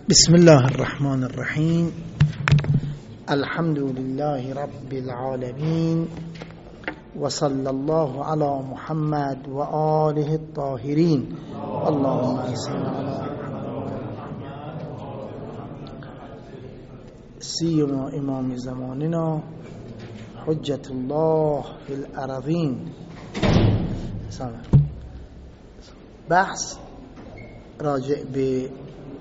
بسم الله الرحمن الرحیم. الحمد لله رب العالمین و صلی الله علی محمد و آله الطاهرین. اللهم صل علی سیدنا امام زماننا حجت الله فی الارضین. بحث راجع به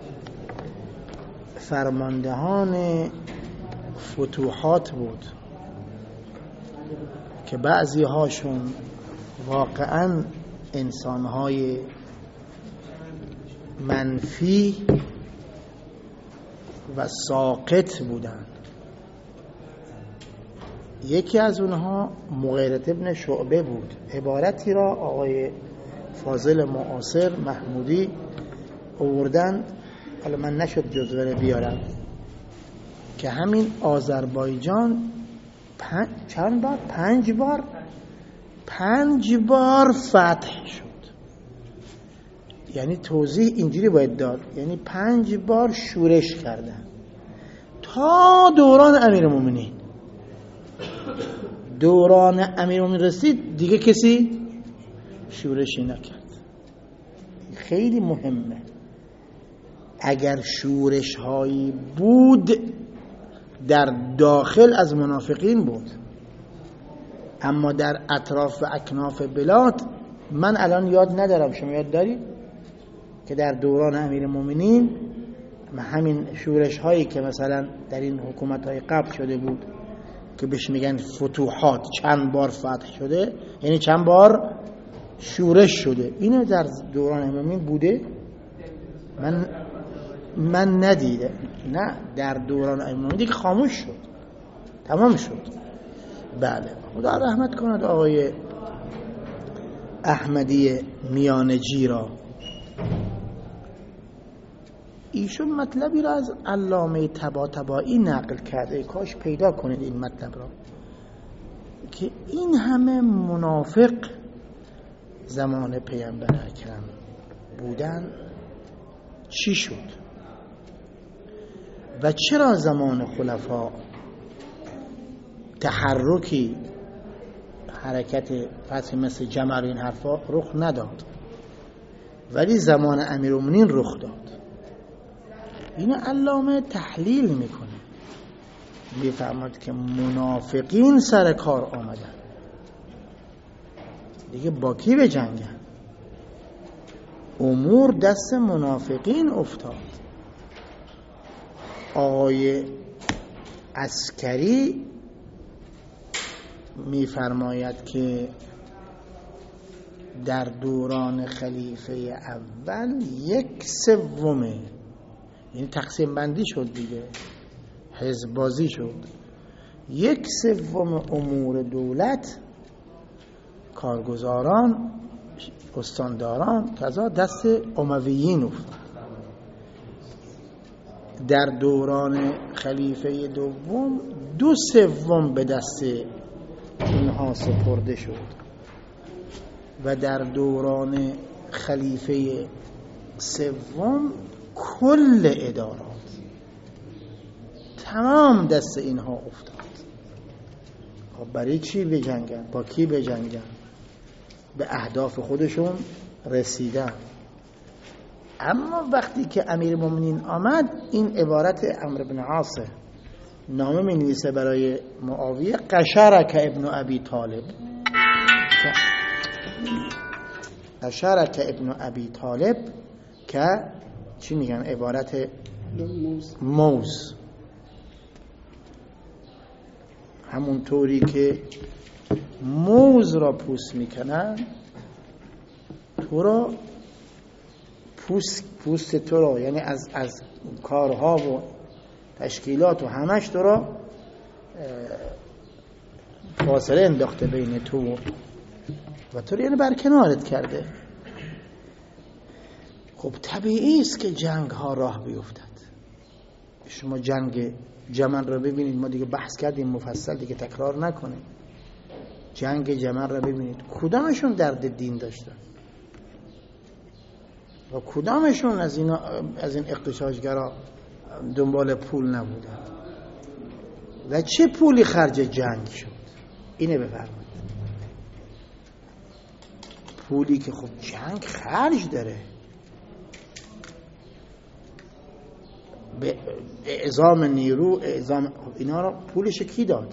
فرماندهان فتوحات بود که بعضی هاشون واقعا انسانهای منفی و ساقط بودن. یکی از اونها مغیرة ابن شعبه بود. عبارتی را آقای فاضل معاصر محمودی آوردن، حالا من نشد جزوه رو بیارم، که همین آذربایجان پنج بار فتح شد. یعنی توضیح اینجوری باید داد، یعنی 5 بار شورش کردن تا دوران امیرالمومنین. دوران امیرالمومنین رسید دیگه کسی شورشی نکرد. خیلی مهمه. اگر شورش هایی بود در داخل از منافقین بود، اما در اطراف و اکناف بلاد من الان یاد ندارم، شما یاد دارید که در دوران امیرالمومنین همین شورش هایی که مثلا در این حکومت های قبل شده بود که بهش میگن فتوحات، چند بار فتح شده، یعنی چند بار شورش شده، اینو در دوران امیرالمومنین بوده؟ من ندیده. نه، در دوران امیرالمومنین دیگه خاموش شد، تمام شد. بله، خدا رحمت کند آقای احمدی میانجی را. ایشون مطلبی را از علامه طباطبایی نقل کرده، کاش پیدا کنید این مطلب را، که این همه منافق زمان پیامبر اکرم بودن چی شد و چرا زمان خلفا تحرکی، حرکت فتح مثل جمر این حرفا رخ نداد، ولی زمان امیرالمومنین رخ داد. این علامه تحلیل میکنه، میفهمد که منافقین سر کار آمدن، دیگه با کی بجنگن؟ امور دست منافقین افتاد. آقای عسکری میفرماید که در دوران خلیفه اول 1/3، یعنی تقسیم بندی شد دیگه، حزب بازی شد، 1/3 امور دولت، کارگزاران، استانداران کذا دست امویین افتاد. در دوران خلیفه دوم 2/3 به دست اینها سپرده شد و در دوران خلیفه سوم کل ادارات تمام دست اینها افتاد. برای چی بجنگن؟ با کی بجنگن؟ به اهداف خودشون رسیدن. اما وقتی که امیرالمومنین آمد، این عبارت عمرو بن عاص نامه می نویسه برای معاویه، قشرک ابن ابی طالب، قشرک ابن ابی طالب، که چی میگن؟ عبارت موز، همون طوری که موز را پوست میکنن، تو را پوست تو را، یعنی از کارها و تشکیلات و همش تو را فاصله انداخته بین تو و تو، یعنی برکنارت کرده. خب طبیعی است که جنگ ها راه بیفتد. شما جنگ جمل را ببینید، ما دیگه بحث کردیم مفصل، دیگه تکرار نکنیم. جنگ جمل را ببینید، کدامشون درد دین داشتن؟ و کدامشون از این اغتشاشگرا دنبال پول نبودن و چه پولی خرج جنگ شد؟ اینه بفرمایید. پولی که خب جنگ خرج داره، به اعزام نیرو، اعزام اینا رو پولش کی داد؟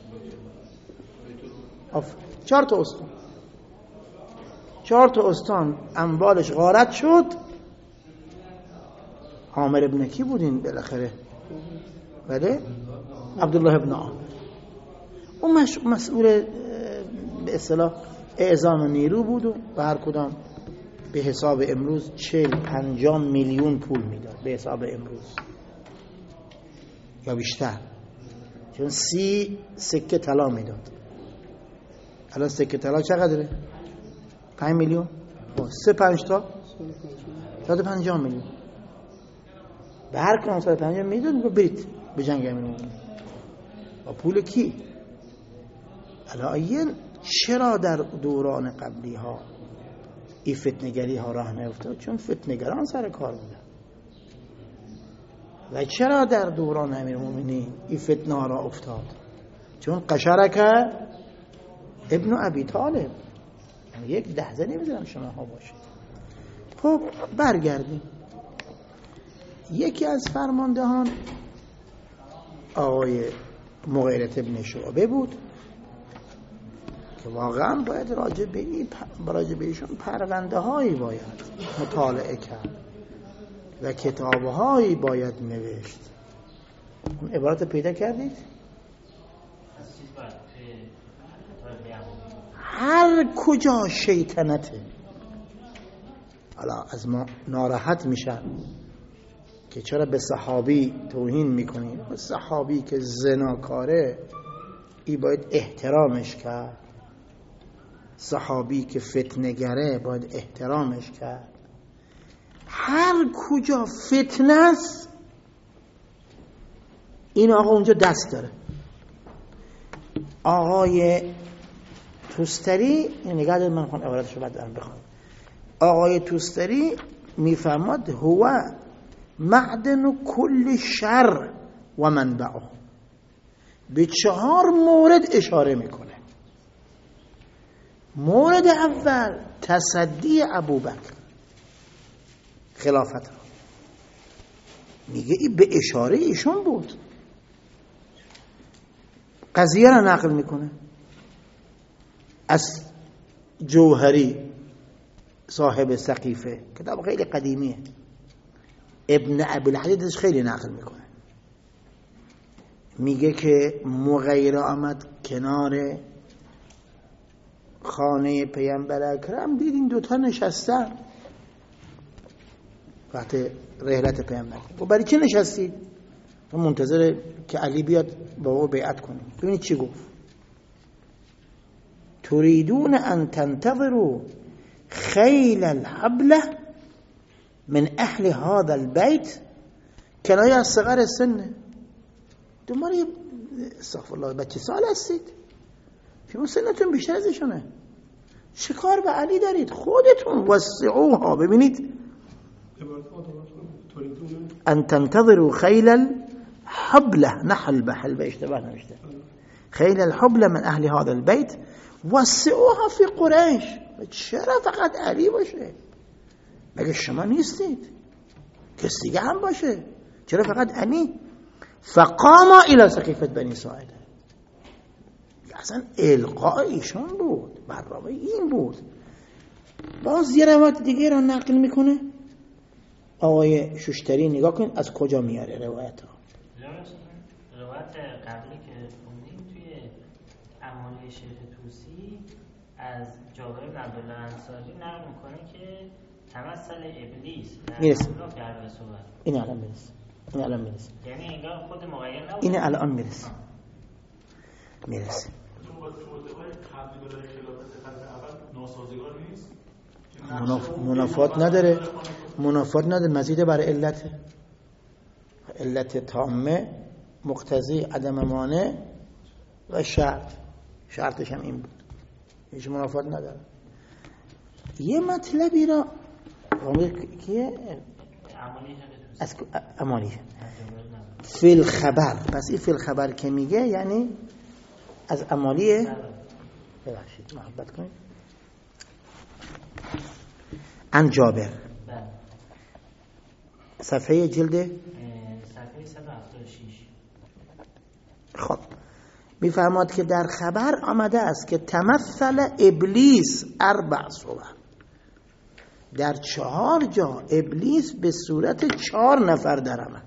4 تا استان، 4 تا استان اموالش غارت شد. عامر ابن کی بودین بالاخره؟ بله، عبدالله ابن عامر. اون مسئول به اصطلاح اعزام نیرو بود و هر کدام به حساب امروز 40-50 میلیون پول میداد به حساب امروز یا بیشتر، چون 30 سکه طلا میداد. الان سکه طلا چقدره؟ 5 میلیون. 3-5 تا 150 میلیون. به هر کدام 150 میلیون برید به جنگ امروز. با پول کی؟ الان چرا در دوران قبلی ها این فتنگری ها راه نیفتاد؟ چون فتنگران سر کار بودن. و چرا در دوران امیرالمومنین این فتنه ها را افتاد؟ چون قشرک ابن ابی طالب. یک لحظه نمیذارم شما ها باشید. خب برگردیم. یکی از فرماندهان آقای مغیره ابن شعبه بود که واقعا باید راجع به ایشون پرونده هایی باید مطالعه کرد و کتاب هایی باید نوشت. اون عبارت پیدا کردید؟ هر کجا شیطنته، حالا از ما ناراحت میشن که چرا به صحابی توهین میکنی؟ صحابی که زناکاره ای باید احترامش کرد، صحابی که فتنگره باید احترامش کرد. هر کجا فتنه است این آقا اونجا دست داره. آقای توستری، نگاه دارید من خواهم عبارتشو بعد دارم بخوام. آقای توستری میفرماد هو معدن کل شر و منبعه. به 4 مورد اشاره میکنه. مورد اول تصدی ابوبکر خلافت را، میگه این به اشاره ایشون بود. قضیه را نقل میکنه از جوهری صاحب سقیفه، کتاب خیلی قدیمیه. ابن ابی الحدیدش خیلی نقل میکنه، میگه که مغیره آمد کنار خانه پیامبر اکرم، دید این دوتا نشستن وقت رحلت پیامبر. و برای چه نشستید؟ منتظر که علی بیاد با او بیعت کنه. ببینید چی گفت: تريدون ان تنتظروا خیل الحبله من اهل هذا البيت. کنایه از صغر سنه. دنبال استغفر الله بچه سال هستید، شما سنتون بیشتر از ایشونه، چه کار به علی دارید؟ خودتون وسعوها. ببینید ان تنتظروا خیل الحبله، نه حلبه، حلبه اشتباه نوشته، خیل الحبله من اهل هذا البيت وسعوها في قریش. چرا فقط علی باشه؟ مگه شما نیستید؟ کس دیگه هم باشه، چرا فقط علی؟ فقام الى سقیفه بنی ساعده. اصلا القاء ایشون بود، برنامه این بود. باز یه روایت دیگه را نقل میکنه آقای شوشتری. نگاه کن از کجا میاره روایت ها. روایت قبلی که خوندیم توی اعمال شیخ طوسی از جابر بن عبدالله انصاری نقل میکنه که تمثل ابلیس میرسه. این الان میرسه. این الان میرسه. یعنی انگار خود مغیر نبود. این الان میرسه. میرسه. منافات نداره. منافات نداره. مزید بر علت تامه مقتضی عدم مانع و شرطش هم این بود. هیچ منافات نداره. یه مطلبی را کیه؟ از امالی فی الخبر. پس این فی الخبر که میگه یعنی از امالیه. ببخشید محبت کنید. عن جابر، صفحه جلد صفحه 176. خب میفرماد که در خبر آمده است که تمثل ابلیس 4 صور، در 4 جا ابلیس به صورت 4 نفر در آمد.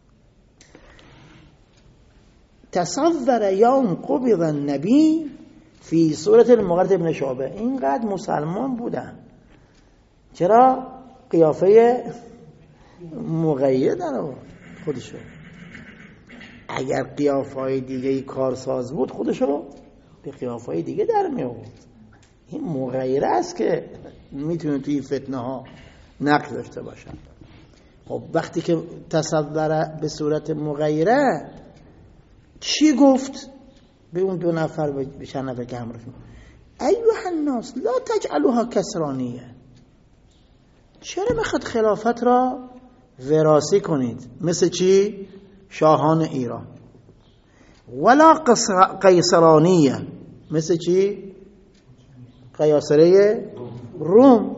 تصور یوم قبض النبی فی صورت المغیرة ابن شعبه. اینقدر مسلمان بودن، چرا قیافه مغیره در آورد خودشو. اگر قیافه‌های دیگه کارساز بود خودشو به قیافه‌های دیگه در می آورد. این مغیره است که میتونه توی این فتنه ها نقش داشته باشه. خب وقتی که تصور به صورت مغیره چی گفت به اون 2 نفر، به چند نفر که همراه شدن؟ ایها الناس لا تجعلوها کسرانیه. چرا میخواد خلافت را وراثی کنید مثل چی؟ شاهان ایران. ولا قیصرانیه، مثل چی؟ قیاصره روم.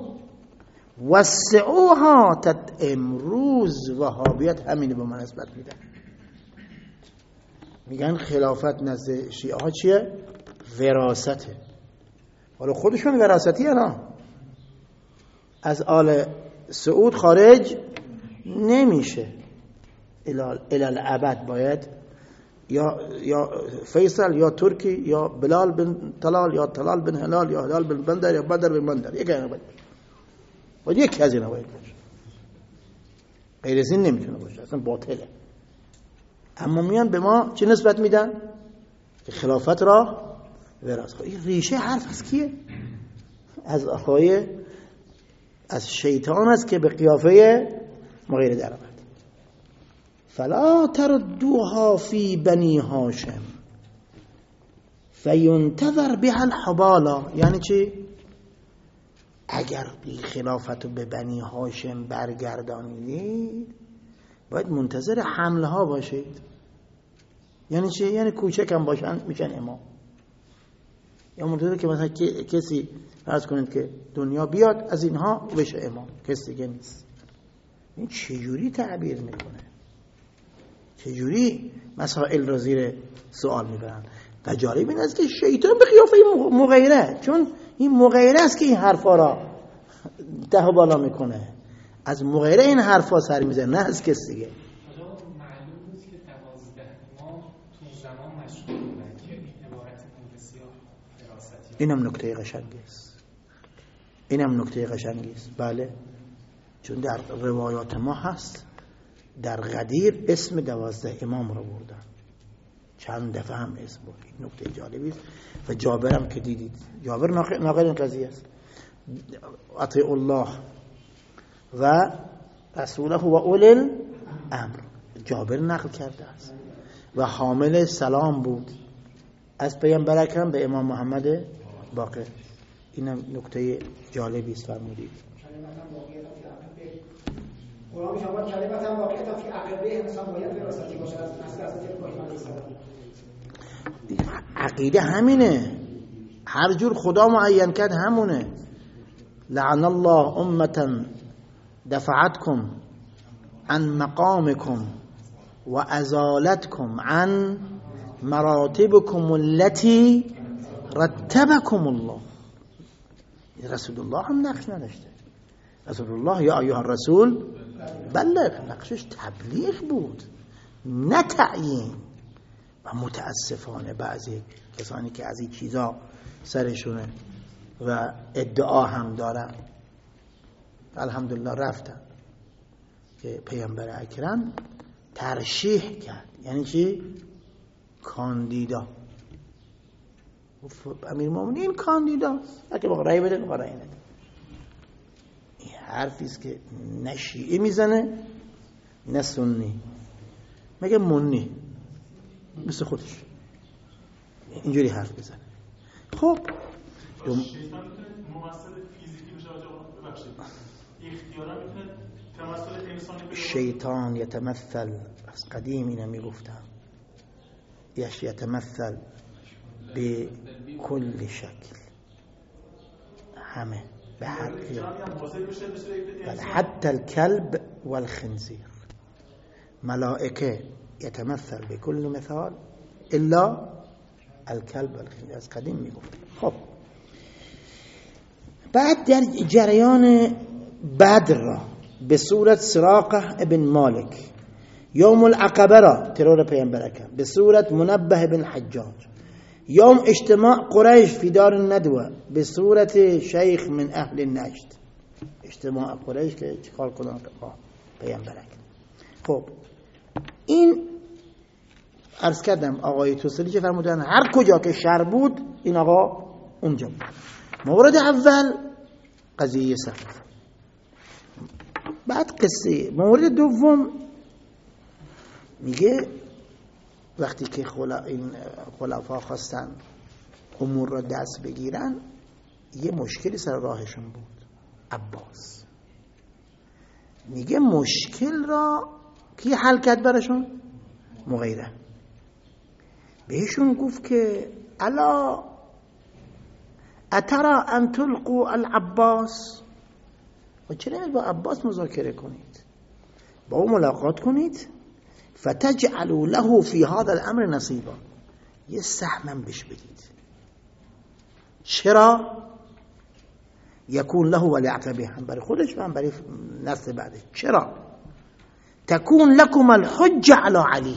وسعوها. امروز وهابیت همینه به من نسبت میدن، میگن خلافت نزد شیعه ها چیه؟ وراثته. حالا خودشون وراثتی نه، از آل سعود خارج نمیشه الالعبد. باید یا فیصل یا ترکی یا بلال بن طلال یا طلال بن هلال یا هلال بن بندر یا بدر بن بندر، یک اینا باید یک از اینا باید باشه، غیر از این نمیتونه باشه، اصلا باطله. اما میان به ما چه نسبت میدن؟ که خلافت را وراثت. این ریشه حرف از کیه؟ از آقای از شیطان است که به قیافه مغیره در آمد. فلا تردوها فی بنی هاشم فینتظر بها الحبالا. یعنی چی؟ اگر خلافت رو به بنی هاشم برگردانید باید منتظر حمله ها باشید. یعنی چی؟ یعنی کوچک هم باشن میشن امام، یا منتظر که مثلا کسی فرض کنید که دنیا بیاد از اینها بشه امام، کسی دیگه نیست. این چجوری تعبیر میکنه؟ چجوری مسائل را زیر سوال میبرن؟ و جالب این است که شیطان به قیافه مغیره، چون این مغیره است که این حرفا را ده بالا میکنه، از مغیره این حرفا سر میزنه، نه از کسی دیگه. معلوم بود که 12 امام تو زمان مشغول بودن که این عبارت بسیار فراستی. اینم نکته قشنگی است، اینم نکته قشنگی است. بله، چون در روایات ما هست در غدیر اسم 12 امام رو بردن، چند دفعه هم اسم بود. این نکته جالبی است. و جابر هم که دیدید، جابر ناقل این قضیه است. اطیع الله و رسوله و اولی الامر، جابر نقل کرده است و حامل سلام بود از پیامبر اکرم به امام محمد باقر. اینم نکته جالبی است. فرمودید قرآن شما کلمت هم واقعیت فی عقیده انسان باید وراثتی باشه از نسل حضرت ابراهیم علیه السلام. عقیده همینه، هر جور خدا معین کرد همونه. لعن الله امة دفعتكم عن مقامكم و ازالتكم عن مراتبكم التي رتبكم الله. رسول الله هم نقش نداشته. رسول الله یا ایها الرسول بلغ، نقشش تبلیغ بود نه تعیین. و متاسفانه بعضی کسانی که از این چیزا سرشونه و ادعا هم دارن، الحمدلله رفتن، که پیامبر اکرم ترشیح کرد. یعنی چی؟ کاندیدا. امیرالمومنین کاندیداست، اگه با رأی بده با رأی نده. این حرفی است که نه شیعه میزنه نه سنی، مگه منی مثل خودش اینجوری حرف بزنه. خب شیطان ممثل فیزیکی بشه. ببخشید اختیارا میتونه تمثل انسانی بشه. شیطان یتمثل، از قدیم اینو میگفتم، یتمثل به کل شکل، همه به هر حتی الكلب والخنزیر. ملائکه یتمثل به کل مثال الا الكلب والخنزیر، از قدیم میگفت. خب بعد در جریان بدر را به صورت سراقه ابن مالک، یوم العقبه را ترور پیامبر اکرم به صورت منبه بن حجاج، یوم اجتماع قریش فی دار الندوه به صورت شیخ من اهل نجد. اجتماع قریش که چیکار کنن پیامبر اکرم. خب این عرض کردم آقای توسلی چه فرمودن؟ هر کجا که شر بود این آقا اونجا بود. مورد اول قضیه صف، بعد قصه. مورد دوم میگه وقتی که این خلفا خواستن امور را دست بگیرن یه مشکلی سر راهشون بود. عباس میگه مشکل را کی حل کرد براشون؟ مغیره. بهشون گفت که الا اترا ان تلقوا العباس، و چرا نمید با عباس مذاکره کنید، با او ملاقات کنید، فتجعلوا له فی هذا الامر نصیبا، یه سهمم بهش بدید. چرا؟ یکون له ولعقبه، هم برای خودش و هم برای نسل بعدش. چرا؟ تکون لکم الحجه علی علی،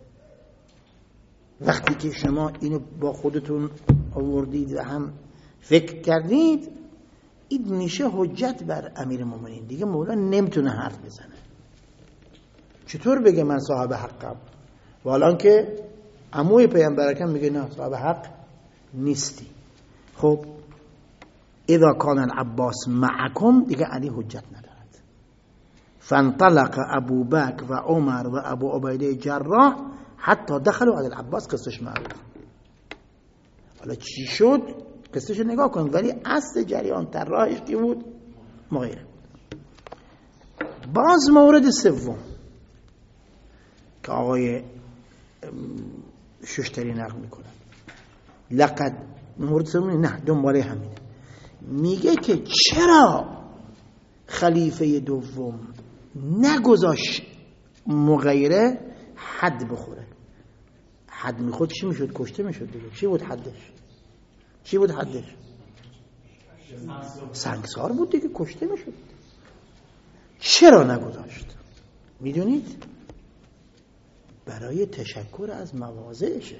وقتی که شما اینو با خودتون آوردید و هم فکر کردید این میشه حجت بر امیر المؤمنین. دیگه مولا نمیتونه حرف بزنه. چطور بگه من صاحب حقم و الان که عموی پیامبر اکرم میگه نه صاحب حق نیستی. خب اذا کان العباس معکم، دیگه علی حجت ندارد. فانطلق ابو بکر و عمر و ابو عبیده جراح حتی دخلوا علی العباس. قصهش معروف. حالا چی شد قصهش نگاه کن، ولی اصل جریان طراحش کی بود؟ مغیره. باز مورد سوم که آقای ششتری نقل میکنن، لقد، مورد سوم نه دنباله همینه، میگه که چرا خلیفه دوم نگذاشت مغیره حد بخوره؟ حد میخورد چی میشد؟ کشته میشد دیگه. چی بود حدش؟ چی بود حدش؟ سنگسار بود دیگه، کشته میشد. چرا نگذاشت؟ میدونید؟ برای تشکر از مواضعشه،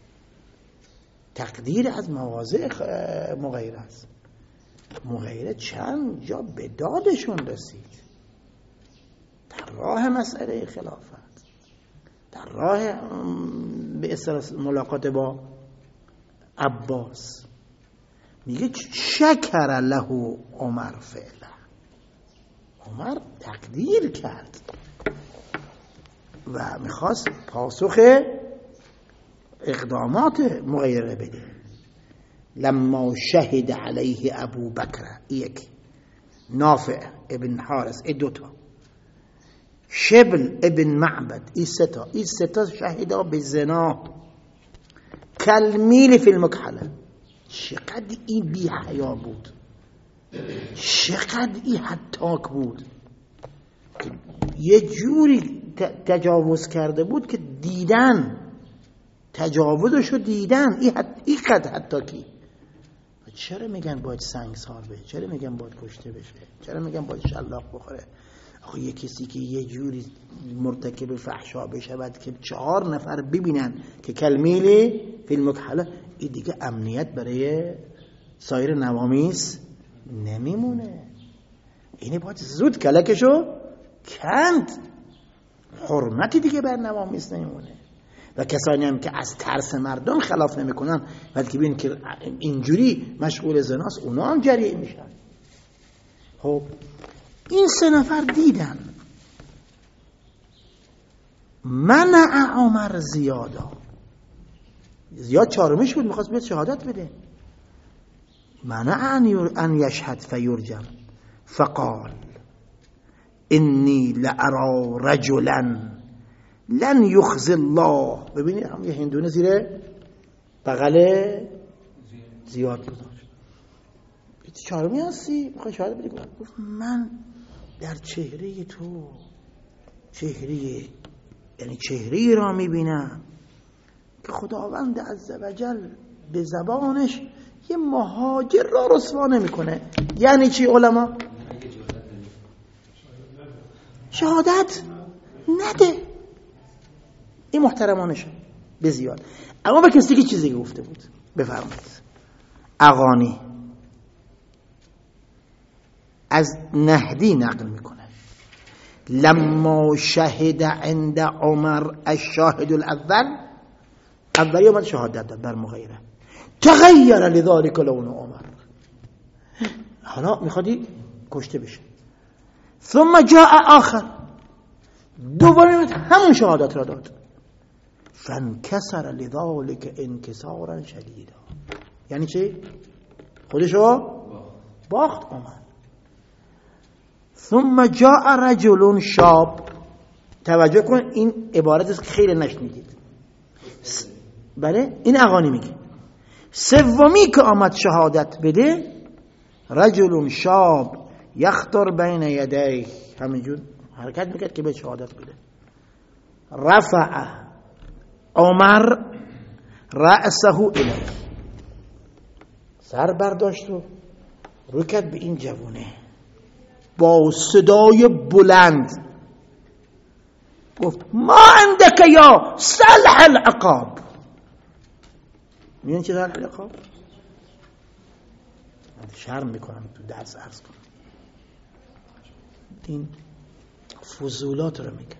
تقدیر از مواضع مغیره است. مغیره چند جا به دادشون رسید در راه مسئله خلافت، در راه به اصطلاح ملاقات با عباس. میگه شکر له عمر فعلا، عمر تقدیر کرد و میخواست پاسخ اقدامات مغیره بده. لما شهد علیه ابو بکر، یک نافع ابن حارس، دوتا شبل ابن معبد، این ستا شهدا به زنا کالمیل فی المکحله. چقدر این بی حیا بود، چقدر این حتاک بود که یه جوری تجاوز کرده بود که دیدن تجاوزشو دیدن. این قد حتاکی. چرا میگن باید سنگسار بشه؟ چرا میگن باید کشته بشه؟ چرا میگن باید شلاق بخوره؟ آخه یه کسی که یه جوری مرتکب فحشا بشود که 4 نفر ببینن که کالمیل فی المکحله، این دیگه امنیت برای سایر نوامیس نمیمونه. اینه باید زود کلکشو کند، حرمتی دیگه بر نوامیس نمیمونه. و کسانی هم که از ترس مردم خلاف نمیکنن بلکه ببین که اینجوری مشغول زناست، اونا هم جریه میشن. خب این 3 نفر دیدن منع عمر زیاد چهارمیش بود، میخواست بیاد شهادت بده. منع ان یشهد فیرجم، فقال انی لارا رجلا لن یخزی الله. ببینید هم یه هندونه زیر بغل زیاد گذاشت. چارمی هستی؟ میخوای شاهد بدی؟ گفت من در چهره تو چهره را میبینم که خداوند عزوجل به زبانش یه مهاجر را رسوا نمیکنه. یعنی چی علما؟ شهادت نده. این محترمانشه به زیاد. اما به کسی که چیزی گفته بود بفرمایید. اغانی از نهدی نقل میکنه لما شهد عند عمر الشاهد الاول، اولی اومد شهادت داد بر مغیره، تغییر لذلك لون عمر، حالا میخوادی کشته بشه. ثم جاء آخر، دوباره اومد همون شهادت را داد، فانکسر لذلك انکسارا شدیدا. یعنی چی؟ خودشو باخت عمر. ثم جاء رجل شاب، توجه کن این عبارت است که خیلی نشنیدید. بله این اغانی میگه. سومی که آمد شهادت بده، رجل شاب یخطر بین یدیه، همینجور حرکت میکرد که به شهادت بده. رفع عمر رأسه الیه، سر برداشت و رو کرد به این جوونه، با صدای بلند گفت ما عندك یا صلح العقاب. میدونی چه صلح العقاب؟ من شرم میکنم تو درس عرض کنم، این فضولات رو میگه،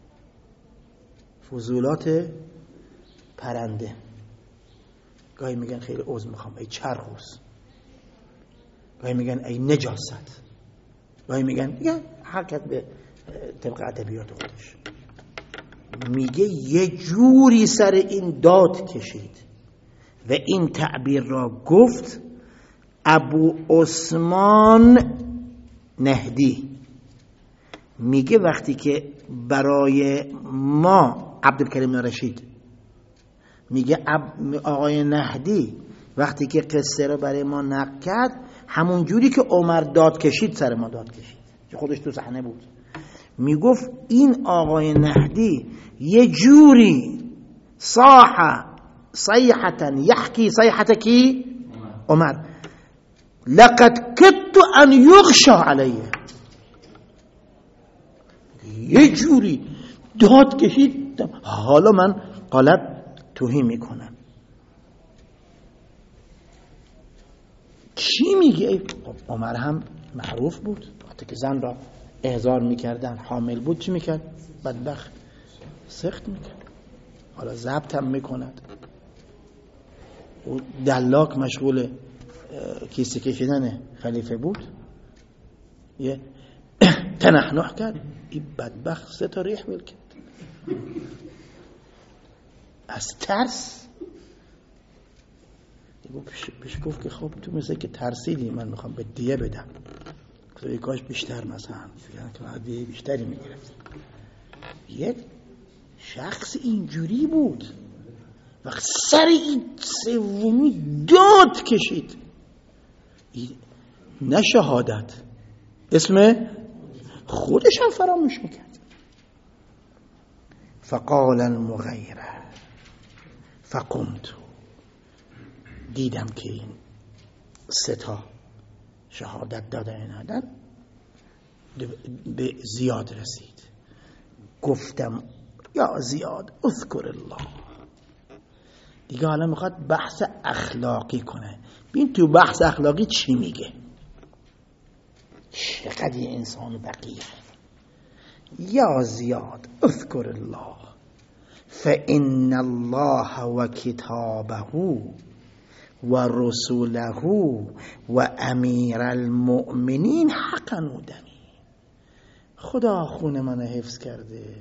فضولات پرنده. گاهی میگن خیلی عذر میخوام ای چرخوس، گاهی میگن ای نجاست، گاهی میگن حرکت به طبق ادبیات خودش. میگه یه جوری سر این داد کشید و این تعبیر را گفت ابو عثمان نهدی. میگه وقتی که برای ما عبدالکریم رشید، میگه آقای نهدی وقتی که قصه رو برای ما نقل کرد، همون جوری که عمر داد کشید سر ما داد کشید، که خودش تو صحنه بود. میگفت این آقای نهدی یه جوری صاح صیحة یحکی صیحة کی؟ عمر. لقد کدت ان یغشا علیه، یه جوری داد کشید حالا من غلط توهی میکنم. چی میگه؟ عمر هم معروف بود وقتی که زن را احضار میکردن حامل بود چی میکرد؟ بدبخت سخت میکرد. حالا ضبط هم میکند. و دلاک مشغول کیسه کشیدن خلیفه بود، یه تنحنح کرد، این بدبخت 3 تا ریح ول کرد از ترس. پیش گفت که خب تو مثل که ترسیدی، من میخوام به دیه بدم. که کاش بیشتر مثلا که دیه بیشتری میگرفت. یک شخص اینجوری بود و سر این سومی داد کشید، نه شهادت، اسم خودش هم فراموش میکرد. فقال المغیره فقمت، دیدم که این 3 تا شهادت دادن به زیاد رسید. گفتم یا زیاد اذکر الله. دیگه حالا میخواد بحث اخلاقی کنه. ببین تو بحث اخلاقی چی میگه، چقدر یه انسان بقیه. یا زیاد اذکر الله فإن الله و کتابه و رسوله و امیر المؤمنین حقنوا دمی. خدا خون من حفظ کرده،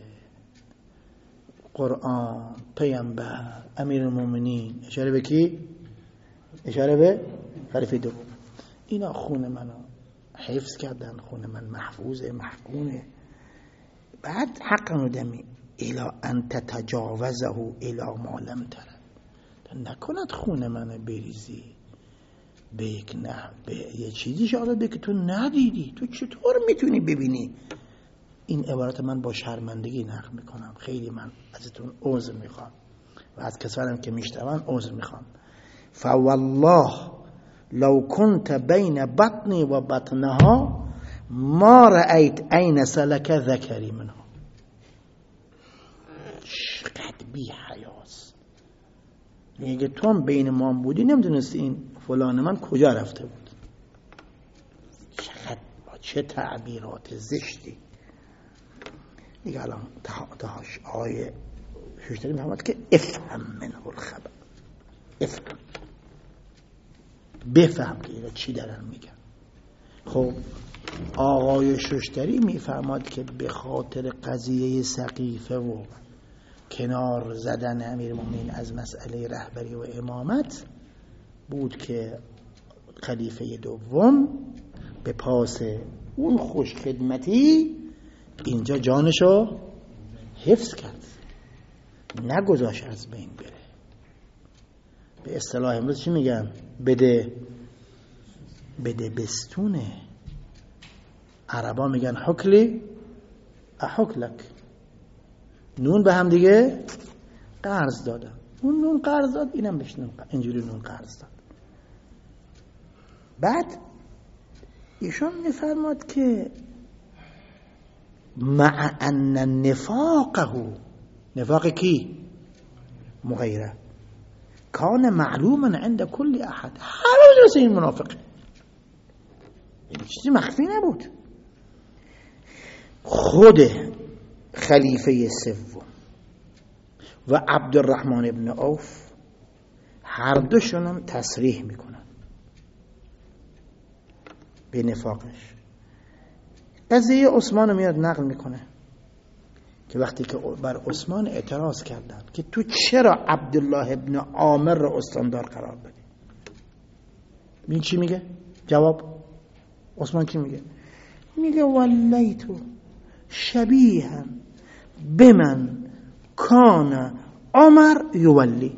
قرآن، پیامبر، امیر المؤمنین. اشاره به کی؟ اشاره به خلیفه دوم. اینا خون منو حفظ کردن، خونه من محفوظه، محکومه. بعد حق ندمی الا ان تتجاوزه الی ما لم تره، نکند خونه منو بریزی به یک یه چیزی شاید به که تو ندیدی، تو چطور میتونی ببینی؟ این عبارت من با شرمندگی نقل میکنم، خیلی من ازتون عذر میخوام و از کسانم که میشنون عذر میخوام. فوالله لو كنت بین بطنی و بطنها ما رأیت این سلک ذکری منها. چقدر بی حیاست. میگه تو هم بین ما بودی نمیدونستی این فلان من کجا رفته بود. چقدر با چه تعبیرات زشتی. دیگه الان تهاش آیه شوشتری میفهمد که افهم منه الخبر، افهم، بفهم که اینا چی دارن میگن. خب آقای شوشتری میفهمد که به خاطر قضیه سقیفه و کنار زدن امیرالمومنین از مسئله رهبری و امامت بود که خلیفه دوم به پاس اون خوش خدمتی اینجا جانشو حفظ کرد، نگذاش از بین بره. به اصطلاح امروز چی میگن؟ بده بستونه. عربا میگن حکلی احکلک، نون به هم دیگه قرض دادن. اون نون قرض داد، اینم بهش نون قرض، اینجوری نون قرض داد. بعد ایشون میفرماد که مع ان نفاقه، نفاق کی؟ مغیره، کان معلوما عند کل احد، همه میدونست این منافقه، این چیزی مخفی نبود. خود خلیفه سوم و عبدالرحمن ابن عوف هر دوشون هم تصریح میکنن به نفاقش. قضیه عثمان میاد نقل میکنه که وقتی که بر عثمان اعتراض کردن که تو چرا عبدالله ابن عامر را استاندار قرار دادی، این چی میگه؟ جواب عثمان چی میگه؟ میگه ولیتو شبیها بمن کان عمر یولی.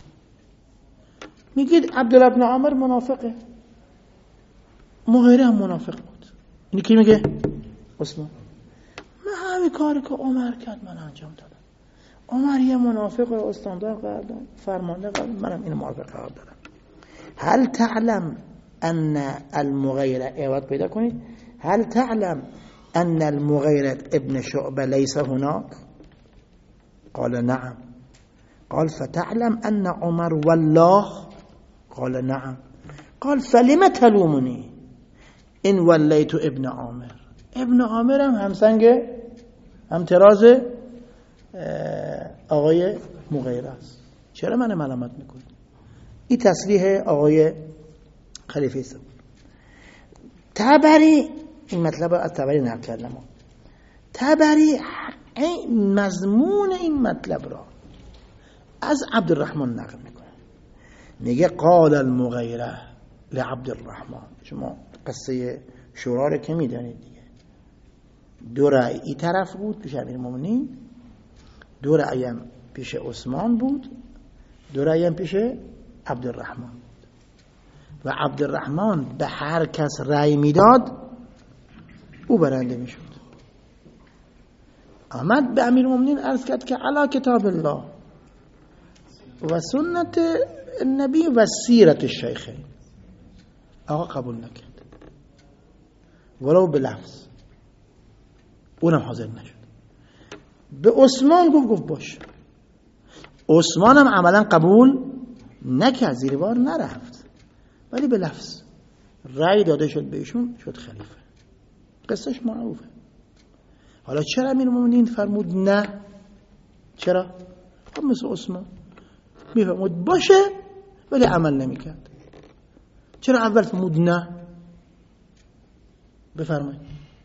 میگید عبدالله ابن عامر منافقه، مغیره هم منافق بود. اینی کی میگه؟ عثمان. من همه کاری که عمر کرد من انجام دادم. عمر یه منافق رو استاندار قرار داد، فرمانده قرار داد، منم اینو منافق قرار دادم. هل تعلم ان المغیره، اعواد پیدا کنید، هل تعلم ان المغیره ابن شعبه لیس هناك؟ قال نعم. قال فتعلم ان عمر والله؟ قال نعم. قال فلم تلومني ان ولیت ابن عامر. ابن عامر هم همسنگ همتراز آقای مغیره است، چرا من ملامت میکنید؟ این تصریح آقای خلیفه سوم. تبری این مطلب از تبری نقل کردم. تبری مضمون این مطلب را از عبدالرحمن نقل میکنه، میگه قال المغیره لعبدالرحمن. شما قصه شورا رو که میدانید دیگه، دو رأی ای طرف بود پیش امیرالمومنین، دو رأی هم پیش عثمان بود، دو رأی هم پیش عبدالرحمن بود و عبدالرحمن به هر کس رأی میداد او برنده میشد. آمد به امیرالمومنین عرض کرد که علی کتاب الله و سنت النبی و سیرت الشیخین. آقا قبول نکرد ولو به لفظ، اونم حاضر نشد. به عثمان گفت باش. عثمان هم عملا قبول نکرد، زیر بار نرفت، ولی به لفظ رأی داده شد بهشون، شد خلیفه. قصهش معروفه. حالا چرا امیرالمومنین فرمود نه؟ چرا؟ خب مثل عثمان میفرمود باشه ولی عمل نمیکرد. چرا اول فرمود نه؟ بفرمایید.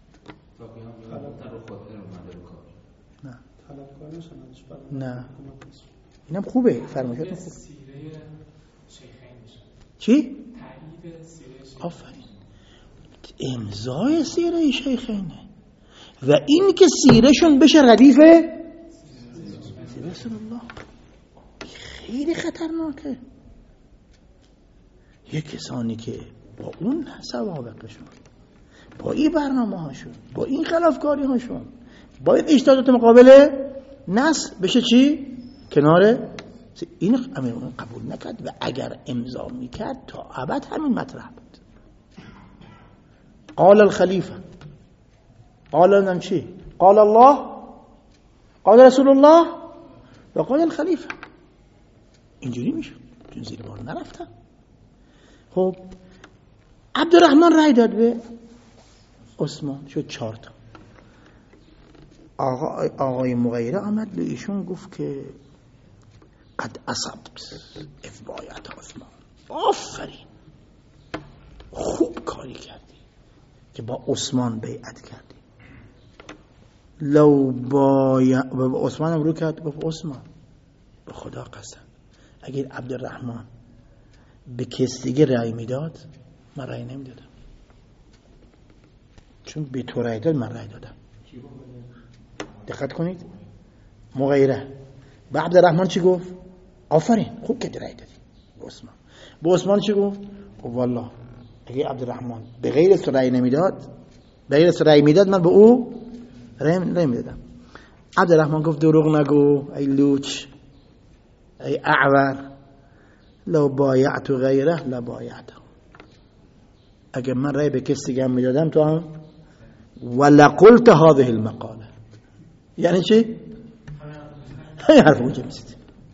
نه اینم خوبه، فرمایید خوب. چی؟ آفرین. امضای سیره شیخینه و این که سیرهشون بشه ردیف سیره رسول الله، خیلی خطرناکه. یه کسانی که با اون سوابقشون، با این برنامه هاشون، با این خلافکاری هاشون، باید اجتهادات مقابل نص بشه چی؟ کنار این امیر اون قبول نکرد و اگر امضا میکرد تا ابد همین مطرح بود. قال الخلیفه، قال نم چی؟ قال الله، قال رسول الله و قال الخلیفه. اینجوری میشه، چون زیر بار نرفتن. خب عبدالرحمن رای داد به عثمان، شد 4 تا. آقای مغیره آمد به ایشون گفت که قد اصبت اذ بایعت عثمان، آفرین، خوب کاری کردی که با عثمان بیعت کردی. لو عثمان هم رو کرد، گفت عثمان به خدا قسم اگر عبدالرحمن به کس دیگه رأی میداد من رأی نمیدادم، چون به تو رأی داد من رأی دادم. دقت کنید، مغیره به عبدالرحمن چی گفت؟ آفرین خوب که رأی دادی. به عثمان چی گفت؟ والله اگه عبدالرحمن به غیر تو رأی نمیداد، به غیر تو رأی میداد من به او رأی نمیدادم. عبدالرحمن گفت دروغ نگو ای لوچ ای اعور، لو بایعت غیره لبایعته، اگه من رأی به کسی دیگه میدادم تو هم ولقلت هذه المقاله. یعنی چی؟ این حرف اونجا میزید.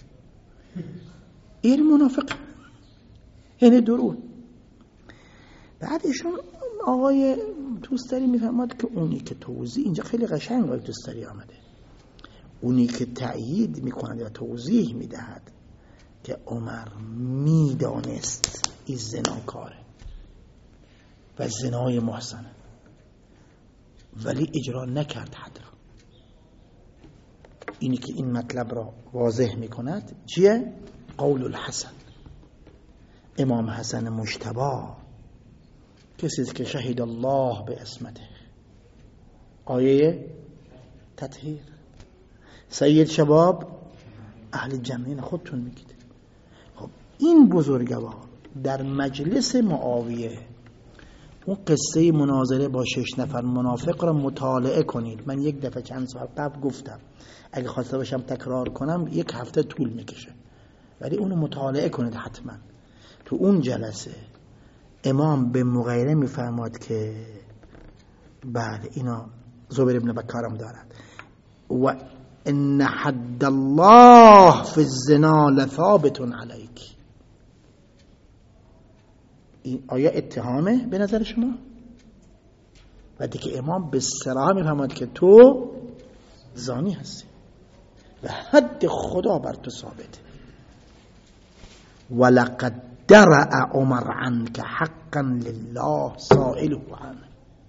این منافق، یعنی دروغ. بعدشون آقای توستری میفهمد که اونی که توضیح، اینجا خیلی قشنگ آقای توستری آمده، اونی که تأیید میکند و توضیح میدهد که عمر میدانست این زناکاره و زنای محسنه ولی اجرا نکرد حد را. اینی که این مطلب را واضح میکند چیه؟ قول الحسن، امام حسن مجتبی، کسی که شهید الله به اسمته، آیه تطهیر، سید شباب اهل جنه، خودتون میگید. خب این بزرگوار در مجلس معاویه، اون قصه مناظره با 6 نفر منافق را مطالعه کنید. من یک دفعه چند سال قبل گفتم اگه خواسته باشم تکرار کنم 1 هفته طول میکشه، ولی اونو مطالعه کنید حتما. تو اون جلسه امام به مغیره میفرماد که بله اینا زبیر ابن بکارم دارد و ان حد الله فی الزنا لثابت علیک. این آیا اتهامه به نظر شما؟ وقتی که امام به صراحت میفرماد که تو زانی هستی و حد خدا بر تو ثابته. ولقد درع عمر عنك حقا لله سائله عنه.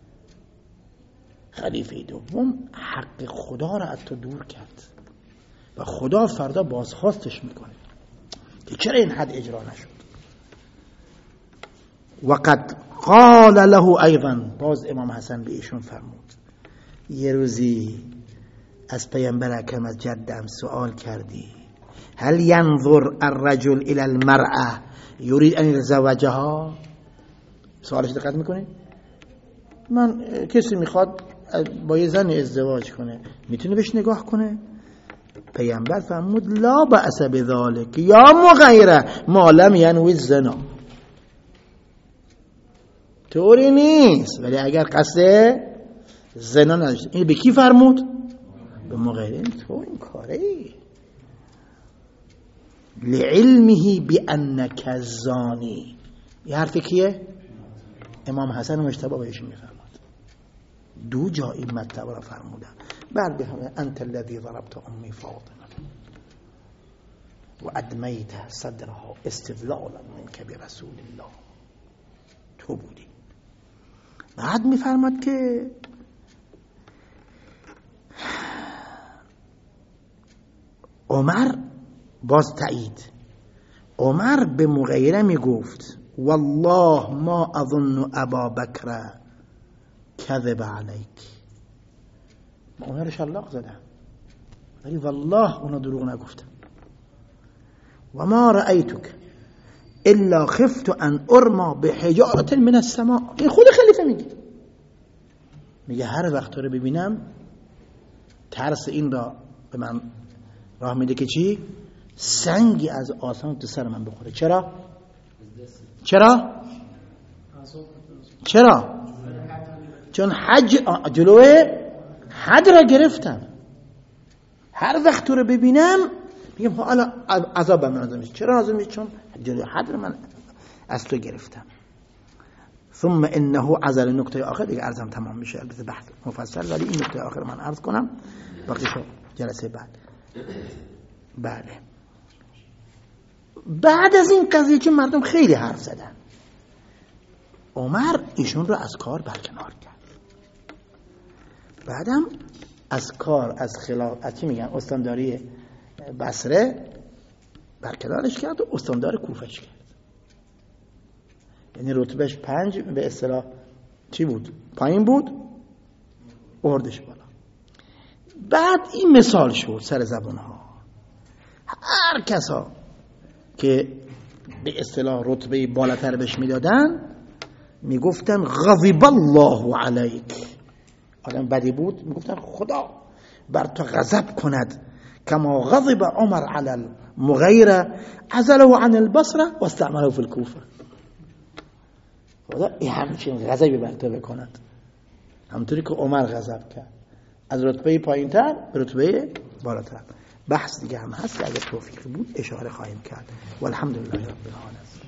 خلیفه دوم حق خدا را از تو دور کرد و خدا فردا بازخواستش میکنه که چرا این حد اجرا نشد. وقد قال له ایضا، باز امام حسن به ایشون فرمود، یه روزی از پیامبر اکرم از جدم سوال کردی هل ينظر الرجل الى المرأة يريد ان يتزوجها؟ سوالش دقت میکنی؟ من کسی میخواد با یه زن ازدواج کنه میتونه بهش نگاه کنه؟ پیامبر فرمود لا بأس بذلك یا مغیره ما لم ینوی الزنا. طوری نیست، ولی اگر قصد زنا نداشته. این به کی فرمود؟ به مغیره. تو این کاره لعلمه بانک زانی. یه حرف کیه؟ امام حسن مجتبی بهش میفرماد. 2 جا این مطلب را فرمودن. بعد بفرمود انت الذي ضربت امي فاطمه و ادمیت صدرها استدلالا منك برسول الله. تو بودی. بعد میفرماد که عمر، باز تایید، عمر به مغیره میگفت والله ما اظن ابا بکر کذب علیک، اونا رو شلاق زدم ولی والله اونا دروغ نگفتن. و ما رأیتک الا خفت ان ارما بحجارة من السماء. این خود خلیفه میگه هر وقت تو رو ببینم ترس این را به من راه میده که چی؟ سنگی از آسمان تو سر من بخوره. چرا؟ چون جلوه حد را گرفتم. هر وقت تو رو ببینم میگم حالا عذاب به من نازل میشه. چرا نازل میشه؟ چون جلوه حد را من از تو گرفتم. ثم انه عزل نکته آخر دیگه عرضم تمام میشه، البته بحث مفصل، ولی این نکته آخر من عرض کنم باقی شو جلسه بعد. بله بعد از این قضیه که مردم خیلی حرف زدن، عمر ایشون رو از کار برکنار کرد. بعدم از کار از چی میگن استانداری بصره برکنارش کرد و استاندار کوفهش کرد. یعنی رتبهش 5 به اصطلاح چی بود؟ پایین بود، اردش بالا. بعد این مثال شد سر زبان ها، هر کسا که به اصطلاح رتبه بالاتر بهش میدادن میگفتن غضب الله علیک. آدم بدی بود میگفتن خدا بر تو غضب کند، کما غضب عمر علی المغیره عزله عن البصره و استعمله فی الکوفه. خدا این همچین غضبی بر تو بکند، همونطوری که عمر غضب کرد، از رتبه پایینتر به رتبه بالاتر. بحث دیگه هم هست که اگر توفیق بود اشاره خواهیم کرد. والحمدلله رب العالمین.